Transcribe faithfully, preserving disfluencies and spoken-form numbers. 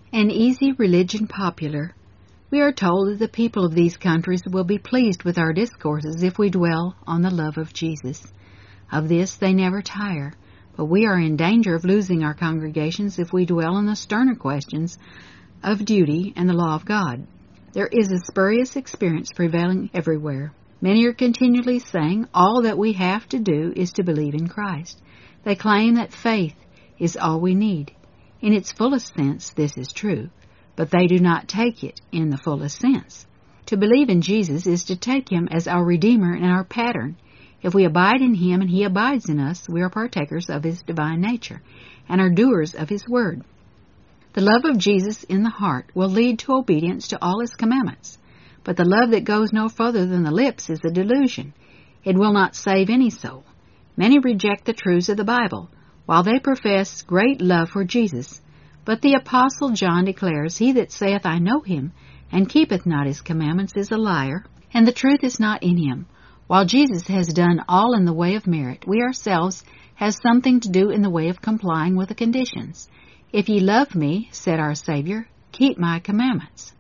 An easy religion popular. We are told that the people of these countries will be pleased with our discourses if we dwell on the love of Jesus. Of this they never tire, but we are in danger of losing our congregations if we dwell on the sterner questions of duty and the law of God. There is a spurious experience prevailing everywhere. Many are continually saying all that we have to do is to believe in Christ. They claim that faith is all we need. In its fullest sense, this is true, but they do not take it in the fullest sense. To believe in Jesus is to take Him as our Redeemer and our pattern. If we abide in Him and He abides in us, we are partakers of His divine nature and are doers of His word. The love of Jesus in the heart will lead to obedience to all His commandments, but the love that goes no further than the lips is a delusion. It will not save any soul. Many reject the truths of the Bible, while they profess great love for Jesus. But the Apostle John declares, He that saith, I know Him, and keepeth not His commandments, is a liar, and the truth is not in him. While Jesus has done all in the way of merit, we ourselves have something to do in the way of complying with the conditions. If ye love me, said our Savior, keep my commandments.